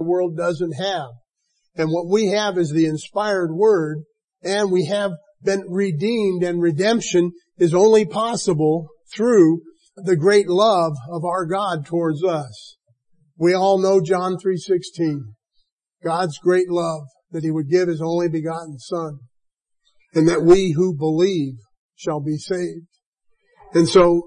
world doesn't have. And what we have is the inspired Word, and we have been redeemed, and redemption is only possible through the great love of our God towards us. We all know John 3:16, God's great love, that He would give His only begotten Son, and that we who believe shall be saved. And so,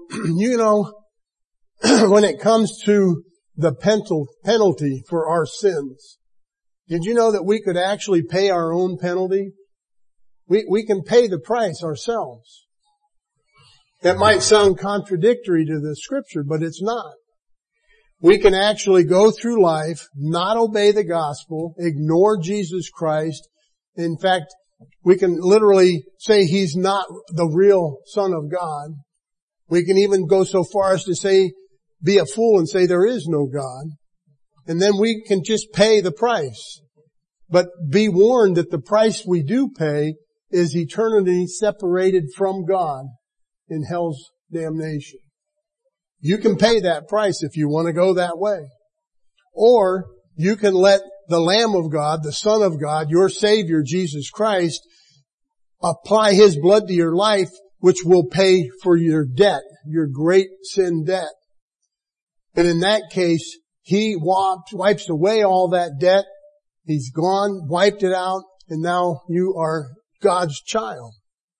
when it comes to the penalty for our sins, did you know that we could actually pay our own penalty? We can pay the price ourselves. That might sound contradictory to the Scripture, but it's not. We can actually go through life, not obey the gospel, ignore Jesus Christ. In fact, we can literally say He's not the real Son of God. We can even go so far as to say, be a fool and say there is no God. And then we can just pay the price. But be warned that the price we do pay is eternity separated from God in hell's damnation. You can pay that price if you want to go that way. Or you can let the Lamb of God, the Son of God, your Savior, Jesus Christ, apply His blood to your life, which will pay for your debt, your great sin debt. And in that case, He wipes away all that debt. He's gone, wiped it out, and now you are God's child.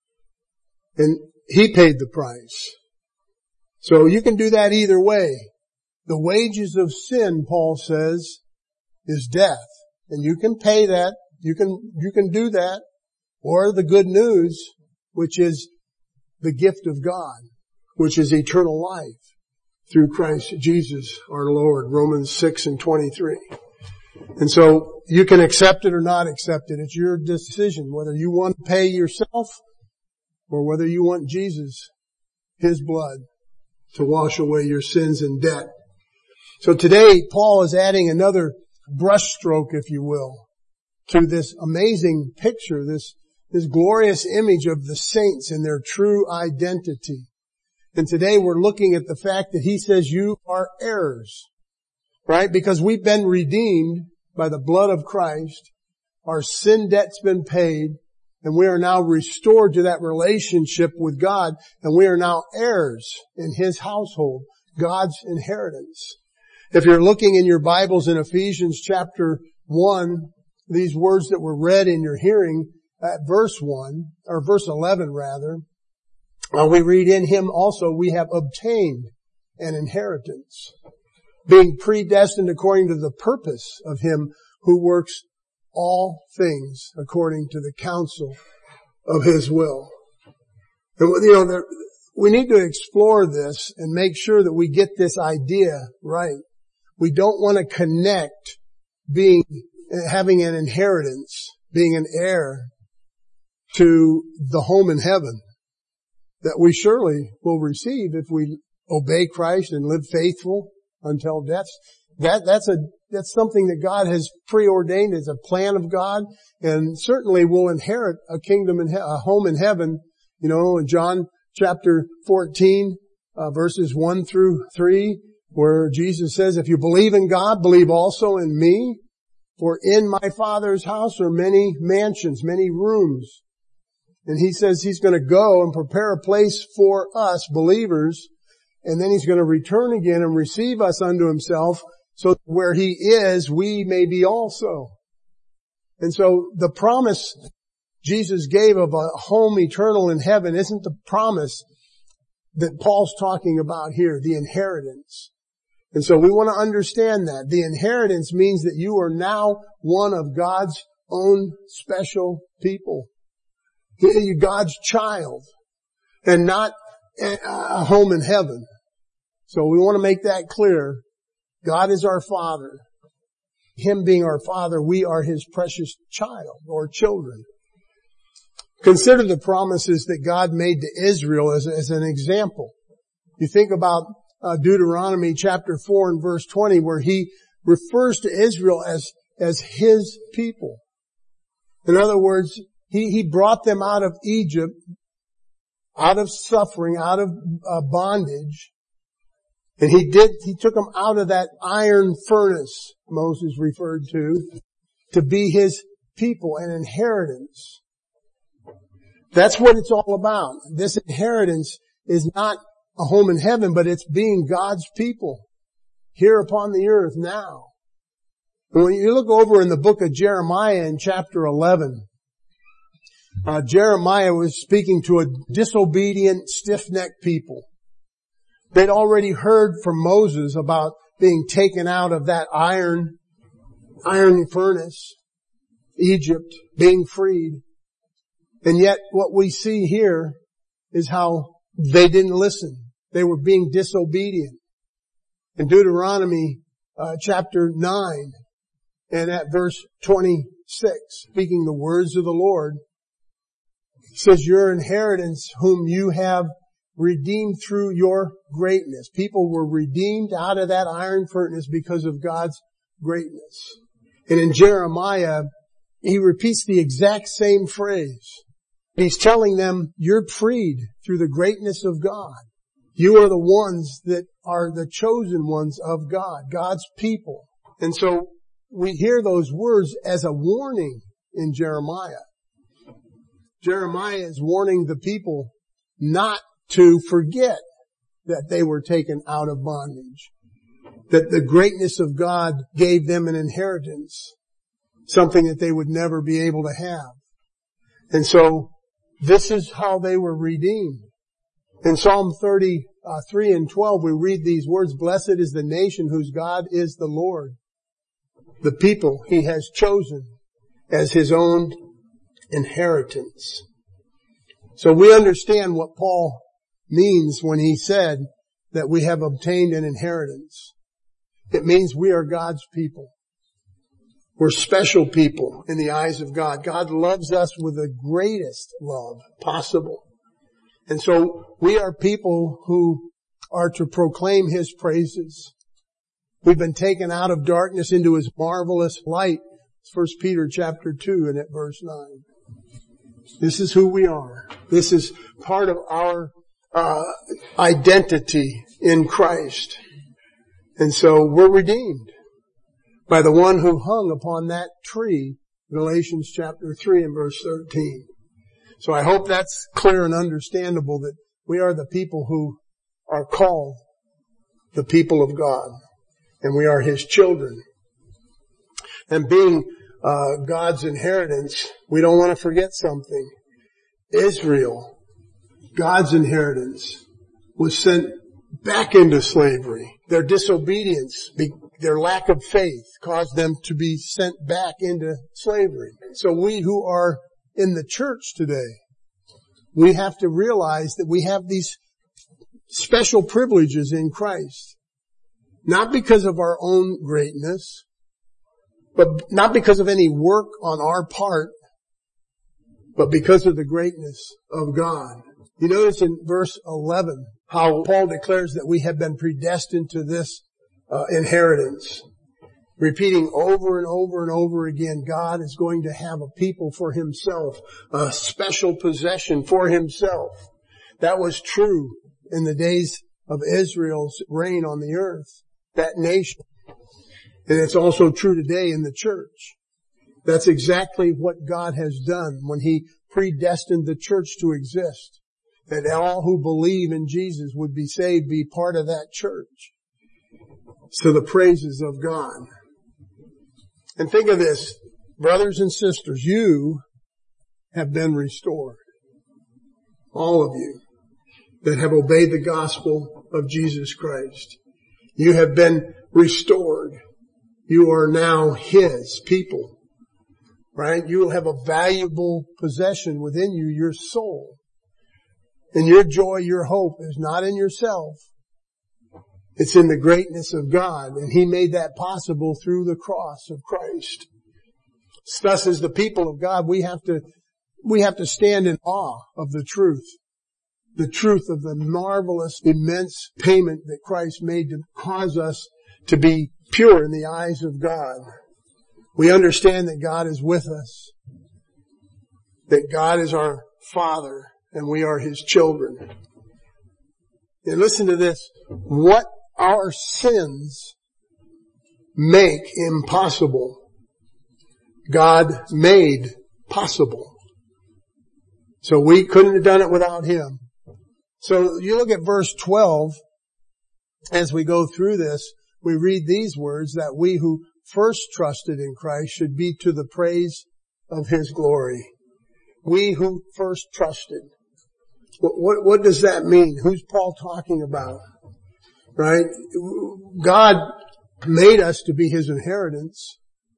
And He paid the price. So you can do that either way. The wages of sin, Paul says, is death. And you can pay that. You can do that. Or the good news, which is the gift of God, which is eternal life through Christ Jesus our Lord, Romans 6:23. And so you can accept it or not accept it. It's your decision whether you want to pay yourself or whether you want Jesus, His blood, to wash away your sins and debt. So today, Paul is adding another brushstroke, if you will, to this amazing picture, this glorious image of the saints and their true identity. And today we're looking at the fact that he says you are heirs, right? Because we've been redeemed by the blood of Christ. Our sin debt's been paid, and we are now restored to that relationship with God, and we are now heirs in His household, God's inheritance. If you're looking in your Bibles in Ephesians chapter 1, these words that were read in your hearing at verse 1, or verse 11 rather, we read, in Him also we have obtained an inheritance, being predestined according to the purpose of Him who works all things according to the counsel of His will. And, we need to explore this and make sure that we get this idea right. We don't want to connect having an inheritance, being an heir, to the home in heaven that we surely will receive if we obey Christ and live faithful until death. That's something that God has preordained as a plan of God, and certainly will inherit a kingdom a home in heaven. In John chapter 14, verses 1 through 3, where Jesus says, if you believe in God, believe also in me. For in my Father's house are many mansions, many rooms. And He says He's going to go and prepare a place for us believers, and then He's going to return again and receive us unto Himself, so where He is, we may be also. And so the promise Jesus gave of a home eternal in heaven isn't the promise that Paul's talking about here, the inheritance. And so we want to understand that. The inheritance means that you are now one of God's own special people. You're God's child, and not a home in heaven. So we want to make that clear. God is our Father. Him being our Father, we are His precious child or children. Consider the promises that God made to Israel as an example. You think about Deuteronomy chapter 4 and verse 20, where He refers to Israel as His people. In other words, He brought them out of Egypt, out of suffering, out of bondage. And he took them out of that iron furnace Moses referred to be his people, an inheritance. That's what it's all about. This inheritance is not a home in heaven, but it's being God's people here upon the earth now. And when you look over in the book of Jeremiah in chapter 11, Jeremiah was speaking to a disobedient, stiff-necked people. They'd already heard from Moses about being taken out of that iron furnace, Egypt, being freed. And yet what we see here is how they didn't listen. They were being disobedient. In Deuteronomy chapter 9 and at verse 26, speaking the words of the Lord, it says, your inheritance whom you have redeemed through your greatness. People were redeemed out of that iron furnace because of God's greatness. And in Jeremiah, he repeats the exact same phrase. He's telling them, you're freed through the greatness of God. You are the ones that are the chosen ones of God, God's people. And so we hear those words as a warning in Jeremiah. Jeremiah is warning the people not to forget that they were taken out of bondage, that the greatness of God gave them an inheritance, something that they would never be able to have. And so this is how they were redeemed. In Psalm 33 and 12, we read these words, blessed is the nation whose God is the Lord, the people he has chosen as his own inheritance. So we understand what Paul means when he said that we have obtained an inheritance. It means we are God's people. We're special people in the eyes of God. God loves us with the greatest love possible. And so we are people who are to proclaim his praises. We've been taken out of darkness into his marvelous light. It's 1 Peter chapter 2 and at verse 9. This is who we are. This is part of our identity in Christ. And so we're redeemed by the one who hung upon that tree, Galatians chapter 3 and verse 13. So I hope that's clear and understandable that we are the people who are called the people of God, and we are his children. And being God's inheritance, we don't want to forget something. Israel, God's inheritance, was sent back into slavery. Their disobedience, their lack of faith caused them to be sent back into slavery. So we who are in the church today, we have to realize that we have these special privileges in Christ. Not because of our own greatness, but not because of any work on our part, but because of the greatness of God. You notice in verse 11 how Paul declares that we have been predestined to this inheritance. Repeating over and over and over again, God is going to have a people for himself, a special possession for himself. That was true in the days of Israel's reign on the earth, that nation. And it's also true today in the church. That's exactly what God has done when he predestined the church to exist. That all who believe in Jesus would be saved, be part of that church. So the praises of God. And think of this, brothers and sisters, you have been restored. All of you that have obeyed the gospel of Jesus Christ. You have been restored. You are now his people. Right? You will have a valuable possession within you, your soul. And your joy, your hope is not in yourself. It's in the greatness of God. And he made that possible through the cross of Christ. Thus, as the people of God, we have to stand in awe of the truth. The truth of the marvelous, immense payment that Christ made to cause us to be pure in the eyes of God. We understand that God is with us. That God is our Father and we are his children. And listen to this. What our sins make impossible, God made possible. So we couldn't have done it without Him. So you look at verse 12, as we go through this, we read these words, that we who first trusted in Christ should be to the praise of His glory. We who first trusted. What does that mean? Who's Paul talking about? Right? God made us to be His inheritance.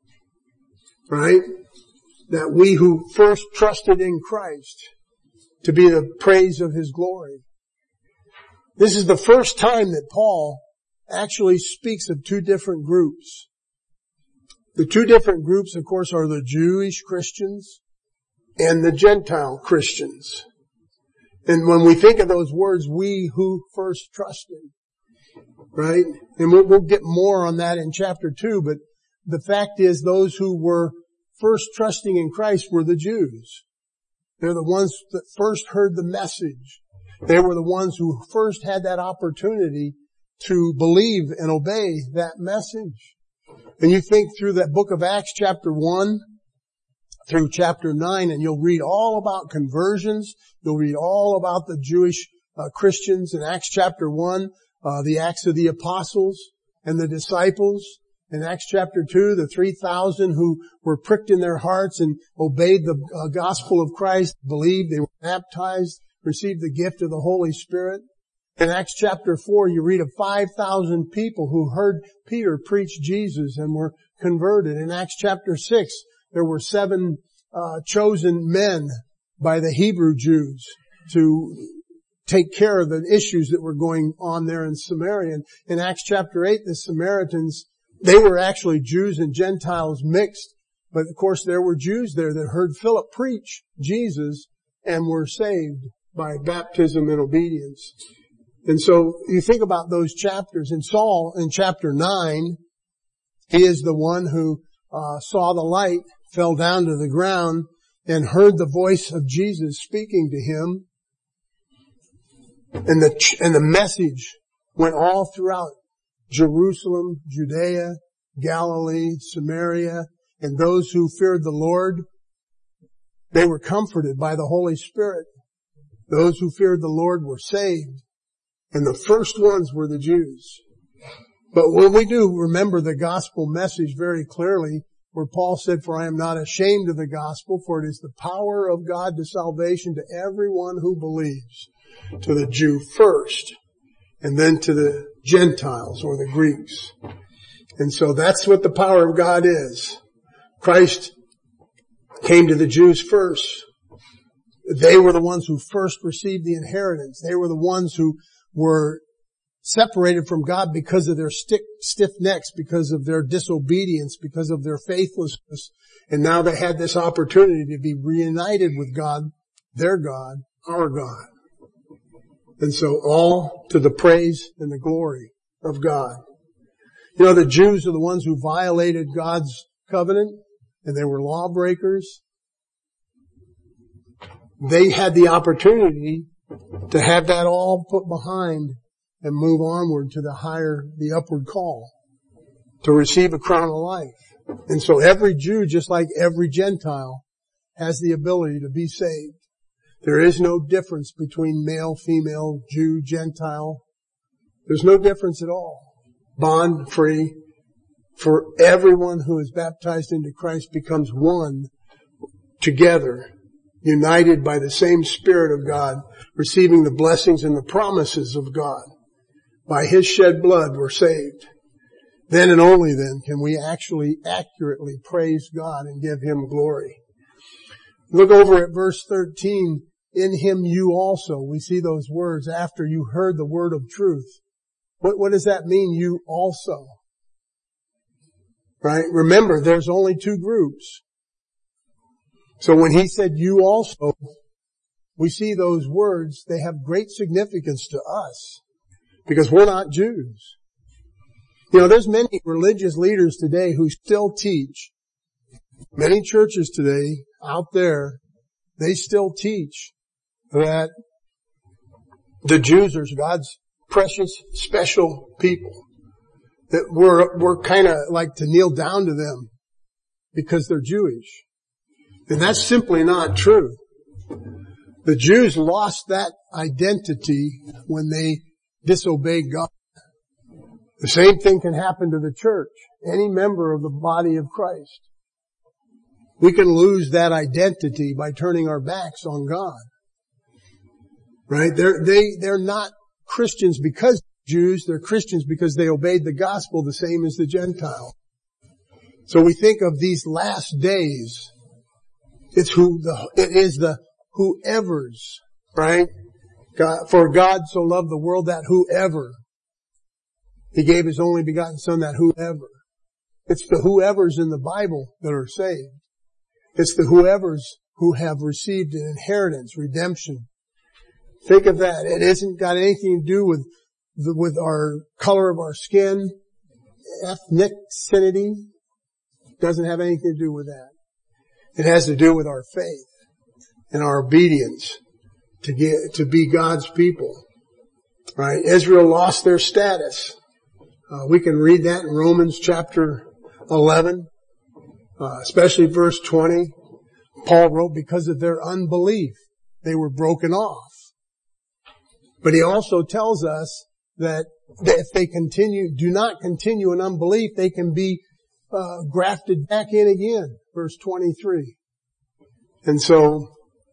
Right? That we who first trusted in Christ to be the praise of His glory. This is the first time that Paul actually speaks of two different groups. The two different groups, of course, are the Jewish Christians and the Gentile Christians. And when we think of those words, we who first trusted, right? And we'll get more on that in chapter 2, but the fact is those who were first trusting in Christ were the Jews. They're the ones that first heard the message. They were the ones who first had that opportunity to believe and obey that message. And you think through that book of Acts chapter 1 through chapter 9, and you'll read all about conversions. You'll read all about the Jewish Christians in Acts chapter 1, the Acts of the Apostles and the disciples. In Acts chapter 2, the 3,000 who were pricked in their hearts and obeyed the gospel of Christ, believed, they were baptized, received the gift of the Holy Spirit. In Acts chapter 4, you read of 5,000 people who heard Peter preach Jesus and were converted. In Acts chapter 6, there were 7 chosen men by the Hebrew Jews to take care of the issues that were going on there in Samaria. And in Acts chapter 8, the Samaritans, they were actually Jews and Gentiles mixed. But of course there were Jews there that heard Philip preach Jesus and were saved by baptism and obedience. And so you think about those chapters. And Saul in chapter 9, he is the one who saw the light, fell down to the ground, and heard the voice of Jesus speaking to him. And the message went all throughout Jerusalem, Judea, Galilee, Samaria, and those who feared the Lord, they were comforted by the Holy Spirit. Those who feared the Lord were saved. And the first ones were the Jews. But when we do remember the gospel message very clearly, where Paul said, "For I am not ashamed of the gospel, for it is the power of God to salvation to everyone who believes." To the Jew first, and then to the Gentiles or the Greeks. And so that's what the power of God is. Christ came to the Jews first. They were the ones who first received the inheritance. They were the ones who were separated from God because of their stiff necks, because of their disobedience, because of their faithlessness. And now they had this opportunity to be reunited with God, their God, our God. And so all to the praise and the glory of God. You know, the Jews are the ones who violated God's covenant, and they were lawbreakers. They had the opportunity to have that all put behind and move onward to the upward call, to receive a crown of life. And so every Jew, just like every Gentile, has the ability to be saved. There is no difference between male, female, Jew, Gentile. There's no difference at all. Bond, free. For everyone who is baptized into Christ becomes one together, united by the same Spirit of God, receiving the blessings and the promises of God. By His shed blood we're saved. Then and only then can we actually accurately praise God and give Him glory. Look over at verse 13. In Him you also. We see those words after you heard the word of truth. What does that mean, you also? Right? Remember, there's only two groups. So when He said you also, we see those words, they have great significance to us because we're not Jews. You know, there's many religious leaders today who still teach. Many churches today out there, they still teach that the Jews are God's precious, special people. That we're kind of like to kneel down to them because they're Jewish. And that's simply not true. The Jews lost that identity when they disobeyed God. The same thing can happen to the church, any member of the body of Christ. We can lose that identity by turning our backs on God. Right? They're not Christians because Jews, they're Christians because they obeyed the gospel the same as the Gentile. So we think of these last days. It is the whoever's, right? For God so loved the world that whoever. He gave His only begotten Son that whoever. It's the whoever's in the Bible that are saved. It's the whoever's who have received an inheritance, redemption. Think of that. It hasn't got anything to do with our color of our skin, ethnicity. Doesn't have anything to do with that. It has to do with our faith and our obedience to be God's people. Right? Israel lost their status. We can read that in Romans chapter 11, especially verse 20. Paul wrote, because of their unbelief, they were broken off. But he also tells us that if they do not continue in unbelief, they can be grafted back in again. Verse 23. And so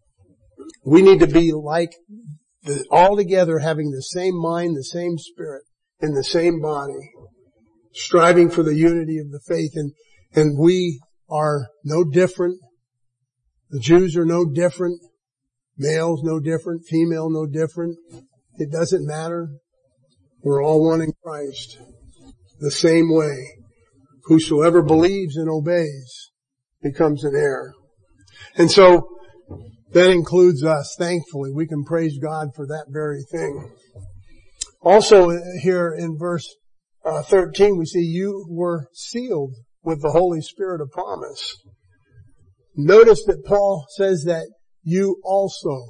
we need to be like all together, having the same mind, the same spirit, in the same body, striving for the unity of the faith. And we are no different. The Jews are no different. Males no different. Female no different. It doesn't matter. We're all one in Christ. The same way. Whosoever believes and obeys becomes an heir. And so that includes us, thankfully. We can praise God for that very thing. Also here in verse 13 we see you were sealed with the Holy Spirit of promise. Notice that Paul says that you also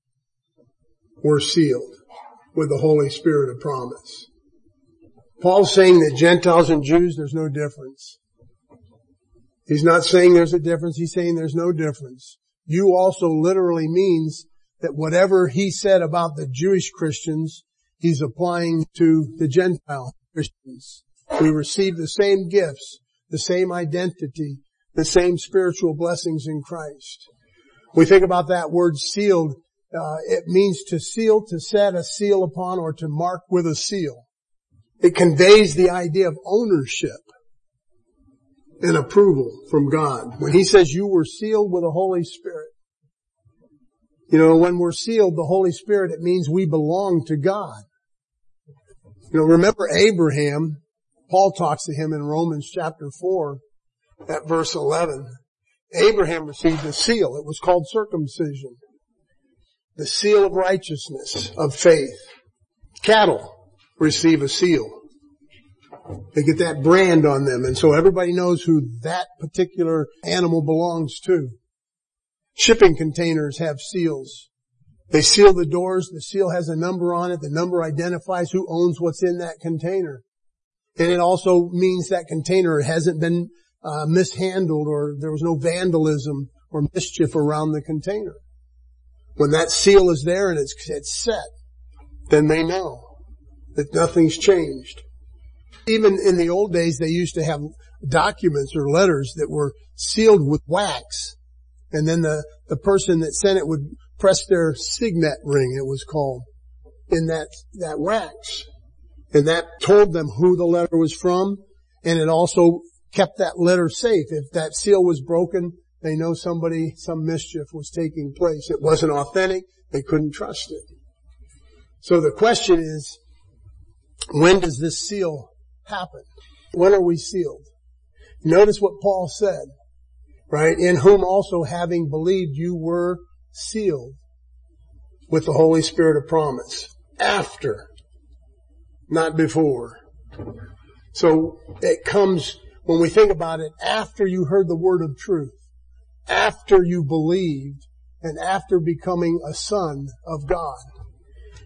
were sealed with the Holy Spirit of promise. Paul's saying that Gentiles and Jews, there's no difference. He's not saying there's a difference. He's saying there's no difference. You also literally means that whatever he said about the Jewish Christians, he's applying to the Gentile Christians. We receive the same gifts, the same identity, the same spiritual blessings in Christ. We think about that word sealed. It means to seal, to set a seal upon, or to mark with a seal. It conveys the idea of ownership and approval from God. When He says you were sealed with the Holy Spirit, when we're sealed, the Holy Spirit, it means we belong to God. Remember Abraham. Paul talks to him in Romans chapter 4 at verse 11. Abraham received a seal. It was called circumcision. The seal of righteousness, of faith. Cattle receive a seal. They get that brand on them, and so everybody knows who that particular animal belongs to. Shipping containers have seals. They seal the doors. The seal has a number on it. The number identifies who owns what's in that container. And it also means that container hasn't been mishandled, or there was no vandalism or mischief around the container. When that seal is there and it's set, then they know that nothing's changed. Even in the old days, they used to have documents or letters that were sealed with wax. And then the person that sent it would press their signet ring, it was called, in that wax. And that told them who the letter was from, and it also kept that letter safe. If that seal was broken, they know some mischief was taking place. It wasn't authentic. They couldn't trust it. So the question is, when does this seal happen? When are we sealed? Notice what Paul said, right? In whom also having believed you were sealed with the Holy Spirit of promise. After, not before. So it comes, when we think about it, after you heard the word of truth, after you believed, and after becoming a son of God.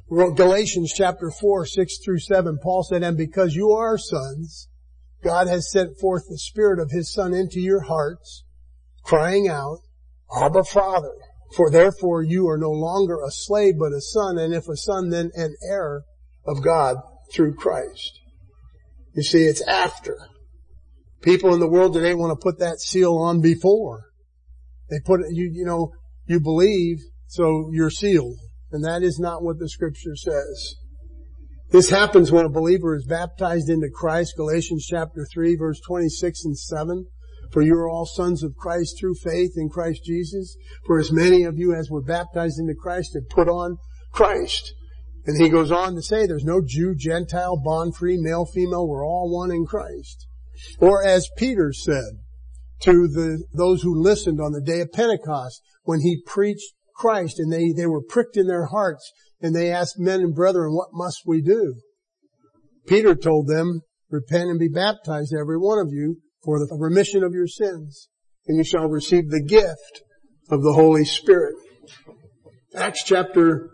Galatians chapter 4, 6 through 7, Paul said, and because you are sons, God has sent forth the Spirit of His Son into your hearts, crying out, Abba, Father. For therefore you are no longer a slave but a son, and if a son, then an heir of God through Christ. You see, it's after. People in the world today want to put that seal on before. They put it, you believe, so you're sealed. And that is not what the Scripture says. This happens when a believer is baptized into Christ, Galatians chapter 3, verse 26 and 7. For you are all sons of Christ through faith in Christ Jesus. For as many of you as were baptized into Christ have put on Christ. And he goes on to say there's no Jew, Gentile, bond free, male, female. We're all one in Christ. Or as Peter said to those who listened on the day of Pentecost when he preached Christ, and they were pricked in their hearts, and they asked, men and brethren, what must we do? Peter told them, repent and be baptized, every one of you, for the remission of your sins, and you shall receive the gift of the Holy Spirit. Acts chapter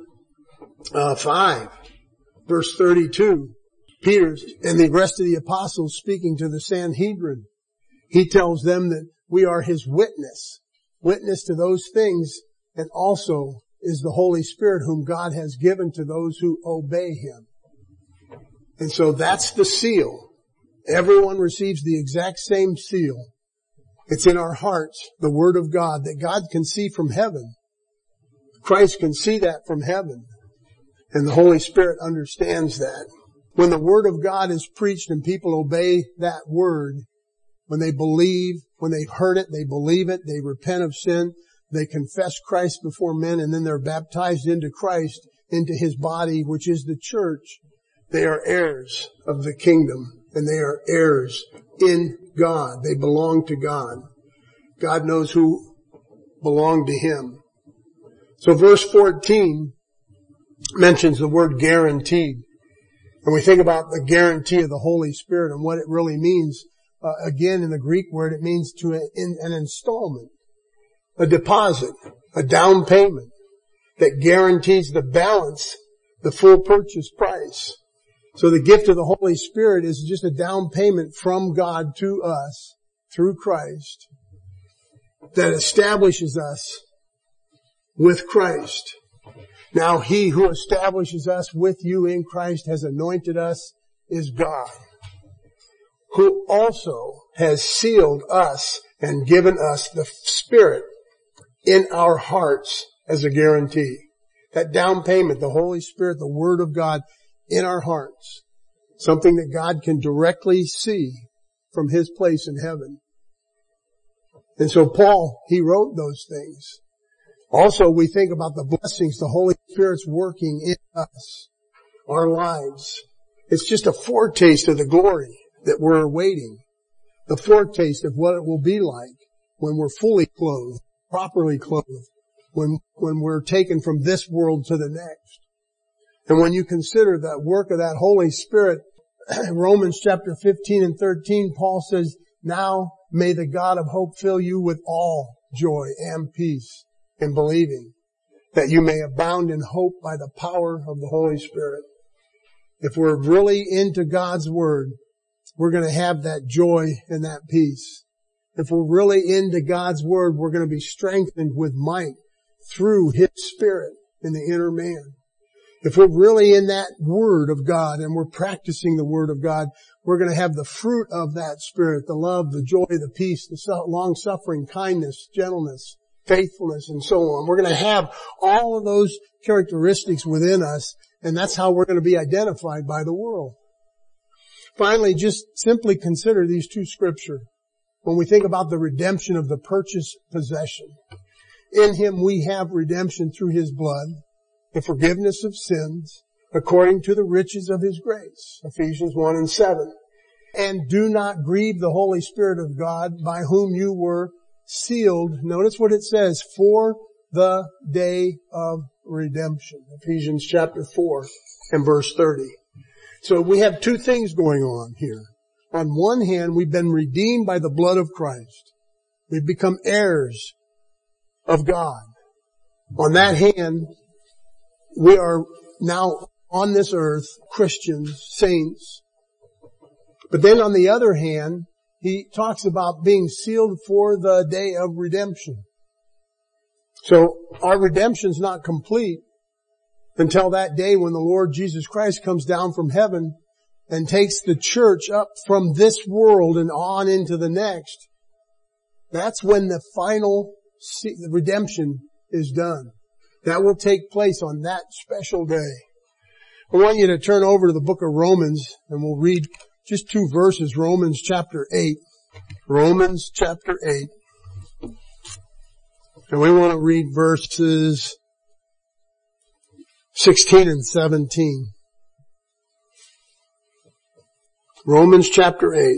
5, verse 32, Peter and the rest of the apostles speaking to the Sanhedrin, he tells them that we are his witness to those things, and also is the Holy Spirit whom God has given to those who obey him. And so that's the seal. Everyone receives the exact same seal. It's in our hearts, the Word of God, that God can see from heaven. Christ can see that from heaven. And the Holy Spirit understands that. When the Word of God is preached and people obey that Word, when they believe, when they've heard it, they believe it, they repent of sin, they confess Christ before men, and then they're baptized into Christ, into His body, which is the church. They are heirs of the kingdom, and they are heirs in God. They belong to God. God knows who belong to Him. So verse 14 mentions the word guaranteed. And we think about the guarantee of the Holy Spirit and what it really means. Again, in the Greek word, it means an installment, a deposit, a down payment that guarantees the balance, the full purchase price. So the gift of the Holy Spirit is just a down payment from God to us through Christ that establishes us with Christ. Now He who establishes us with you in Christ has anointed us is God, who also has sealed us and given us the Spirit in our hearts as a guarantee. That down payment, the Holy Spirit, the Word of God in our hearts. Something that God can directly see from His place in heaven. And so Paul, he wrote those things. Also, we think about the blessings the Holy Spirit's working in us, our lives. It's just a foretaste of the glory that we're awaiting. The foretaste of what it will be like when we're fully clothed, properly clothed, when we're taken from this world to the next. And when you consider that work of that Holy Spirit, Romans chapter 15 and 13, Paul says, now may the God of hope fill you with all joy and peace in believing, that you may abound in hope by the power of the Holy Spirit. If we're really into God's Word, we're going to have that joy and that peace. If we're really into God's Word, we're going to be strengthened with might through His Spirit in the inner man. If we're really in that Word of God and we're practicing the Word of God, we're going to have the fruit of that Spirit, the love, the joy, the peace, the long-suffering, kindness, gentleness, faithfulness, and so on. We're going to have all of those characteristics within us, and that's how we're going to be identified by the world. Finally, just simply consider these two scriptures. When we think about the redemption of the purchased possession, in Him we have redemption through His blood, the forgiveness of sins, according to the riches of His grace, Ephesians 1 and 7. And do not grieve the Holy Spirit of God, by whom you were sealed. Notice what it says, for the day of redemption. Ephesians chapter 4 and verse 30. So we have two things going on here. On one hand, we've been redeemed by the blood of Christ. We've become heirs of God. On that hand, we are now on this earth, Christians, saints. But then on the other hand, he talks about being sealed for the day of redemption. So our redemption's not complete until that day when the Lord Jesus Christ comes down from heaven and takes the church up from this world and on into the next. That's when the final redemption is done. That will take place on that special day. I want you to turn over to the book of Romans, and we'll read just 2 verses, Romans chapter 8. Romans chapter 8. And we want to read verses 16 and 17. Romans chapter 8.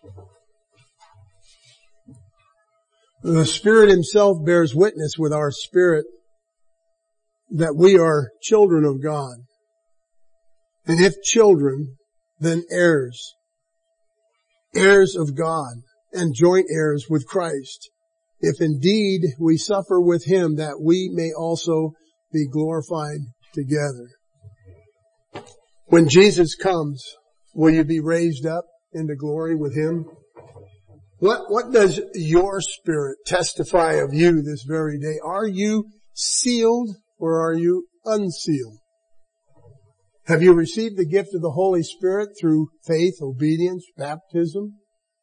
The Spirit Himself bears witness with our spirit that we are children of God. And if children, then heirs. Heirs of God and joint heirs with Christ. If indeed we suffer with Him, that we may also be glorified together. When Jesus comes, will you be raised up into glory with Him? What does your spirit testify of you this very day? Are you sealed or are you unsealed? Have you received the gift of the Holy Spirit through faith, obedience, baptism?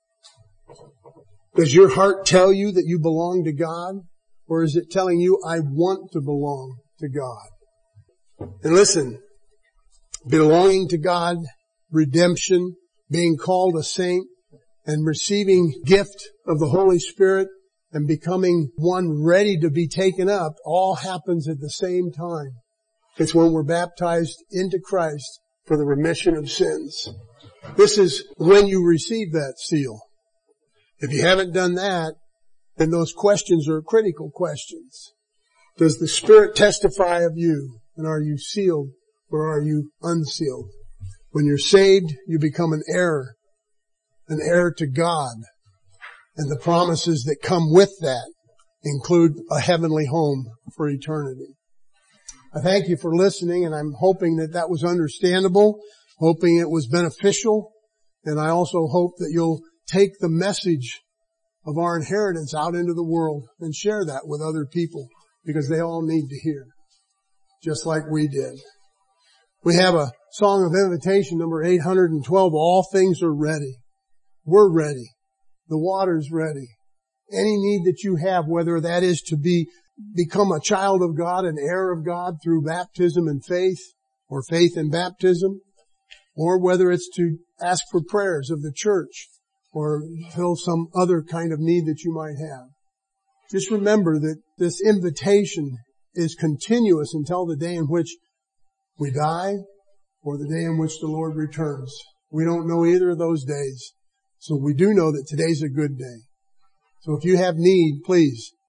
Does your heart tell you that you belong to God? Or is it telling you, I want to belong to God? And listen, belonging to God, redemption, being called a saint, and receiving gift of the Holy Spirit and becoming one ready to be taken up all happens at the same time. It's when we're baptized into Christ for the remission of sins. This is when you receive that seal. If you haven't done that, then those questions are critical questions. Does the Spirit testify of you? And are you sealed or are you unsealed? When you're saved, you become an heir to God. And the promises that come with that include a heavenly home for eternity. I thank you for listening, and I'm hoping that that was understandable, hoping it was beneficial, and I also hope that you'll take the message of our inheritance out into the world and share that with other people, because they all need to hear, just like we did. We have a song of invitation, number 812, All Things Are Ready. We're ready. The water's ready. Any need that you have, whether that is to become a child of God, an heir of God through baptism and faith, or faith and baptism, or whether it's to ask for prayers of the church, or fill some other kind of need that you might have. Just remember that this invitation is continuous until the day in which we die, or the day in which the Lord returns. We don't know either of those days. So we do know that today's a good day. So if you have need, please